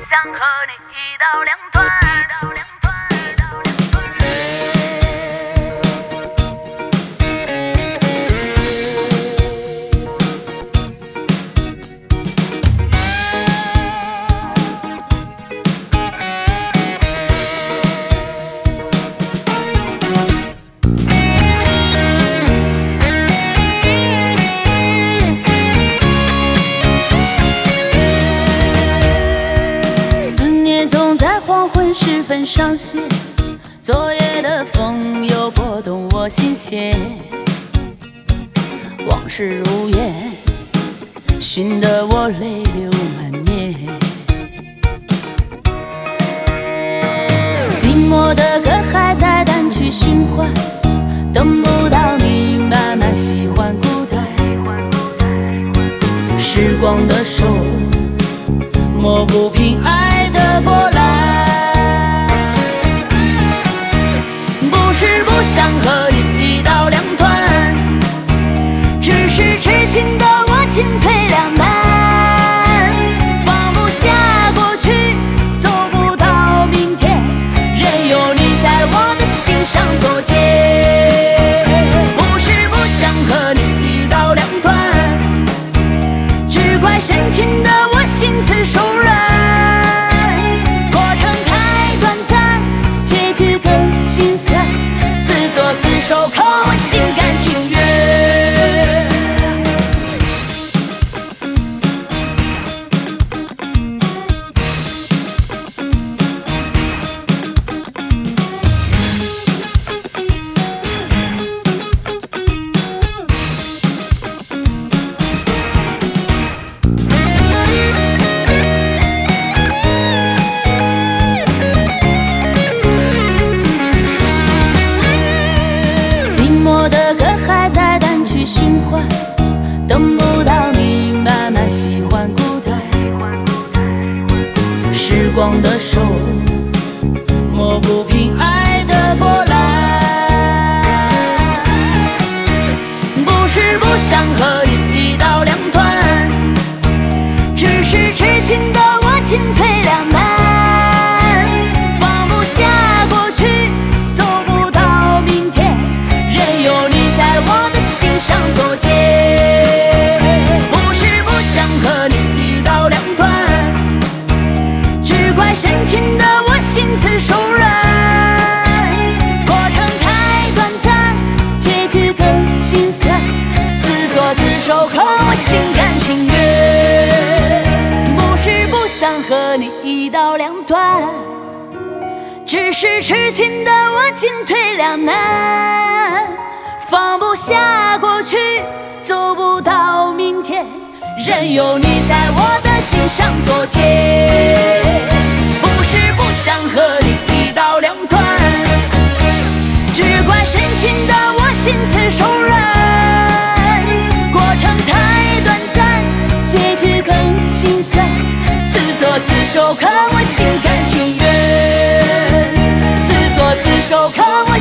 想和你一刀两断。 黄昏时分上线，昨夜的风又拨动我心弦，往事如烟，熏得我泪流满面。寂寞的歌还在单曲循环，等不到你慢慢喜欢孤单。时光的手抹不平爱的波澜。不想和你一刀两断，只是痴情的我进退两难，放不下过去，走不到明天，任由你在我的心上作践。不是不想和你一刀两断，只怪深情的我心慈手软，过程太短暂，结局更心酸。自作自受，可我心甘情愿。的歌还在单曲循环，等不到你慢慢喜欢孤单。时光的手抹不平爱的波澜，不是不想和你一刀两断，只是痴情的我进退两难。上作践，不是不想和你一刀两断，只怪深情的我心慈手软，过程太短暂，结局更心酸，自作自受，可我心甘情愿。不是不想和你一刀两断，只是痴情的我进退两难，放不下过去，走不到明天，任由你在我的心上作践。不是不想和你一刀两断，只怪深情的我心慈手软，过程太短暂，结局更心酸，自作自受，可我心甘情愿。自作自受，可我